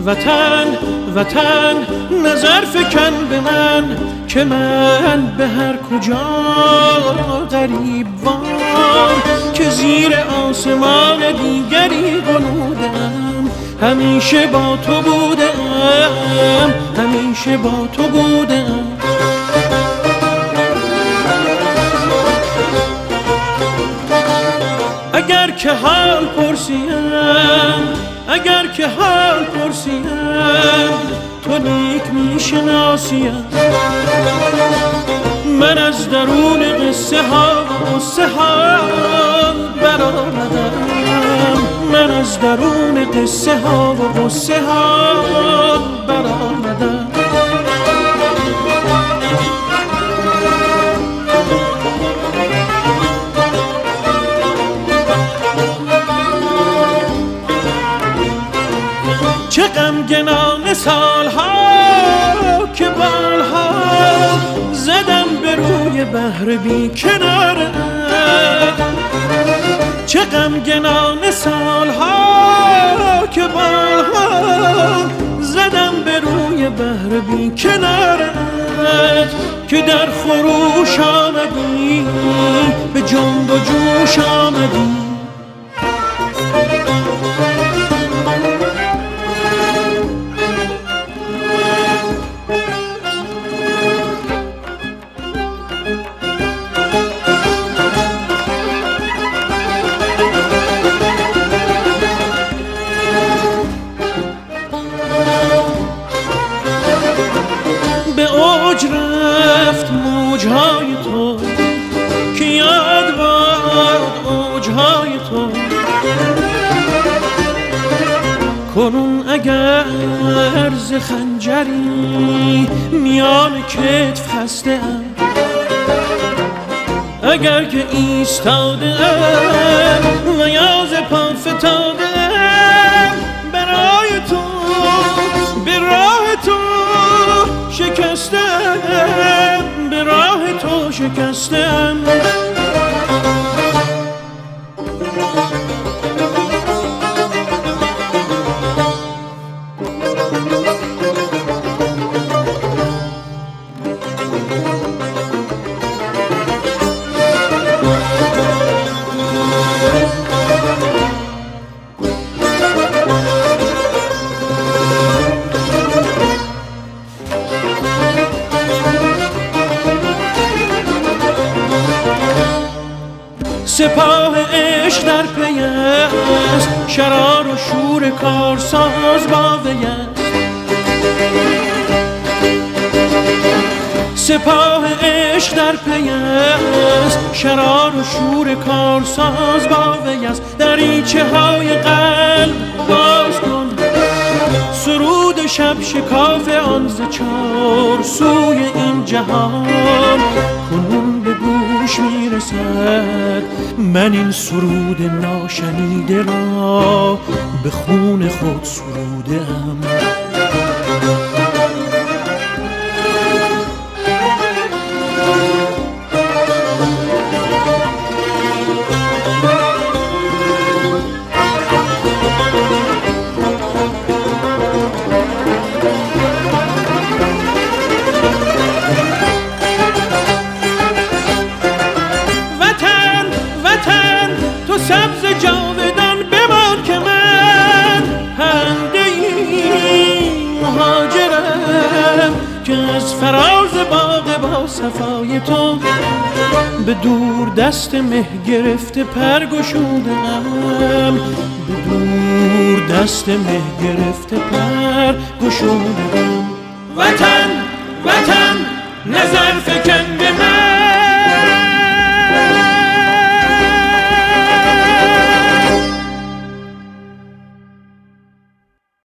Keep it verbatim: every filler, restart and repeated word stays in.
وطن وطن نظر فکن به من که من به هر کجا غریب وار که زیر آسمان دیگری غنودم. همیشه با تو بودم، همیشه با تو بودم. اگر که حال پرسیم، اگر که حال پرسیم تو نیک میشناسیم. من از درون قصه ها و قصه ها برآمدم، من از درون قصه ها و قصه ها برآمدم. چه غمگنان سالها که بالها زدم به روی بحر بی کناره. چه غمگنان سالها که بالها زدم به روی بحر بی کنارت که در خروش آمدی، به جنب و جوش آمدی. رفت موجهای تو که یاد باد اوجهای تو. کنون اگر ز خنجری میان کتف خسته ام، اگر که ایستاده ام و یا ز پا فتاده ام، برای تو به راه تو شکستم، به راه تو شکستم. سپاه عشق در پی است، شرار و شور کارساز با وی است. سپاه عشق در پی است، شرار و شور کارساز با وی است. دریچه های قلب باز کن، سرود شب شکاف آن ز چار سوی این جهان کنون به گوش میرسد. من این سرود ناشنیده را به خون خود سروده‌ام. سبز جاودان بمان که من پرنده ای مهاجرم که از فراز باغ با صفای تو به دور دست مه گرفته پر گشودم، به دور دست مه گرفته پر گشودم. وطن وطن نظر فکر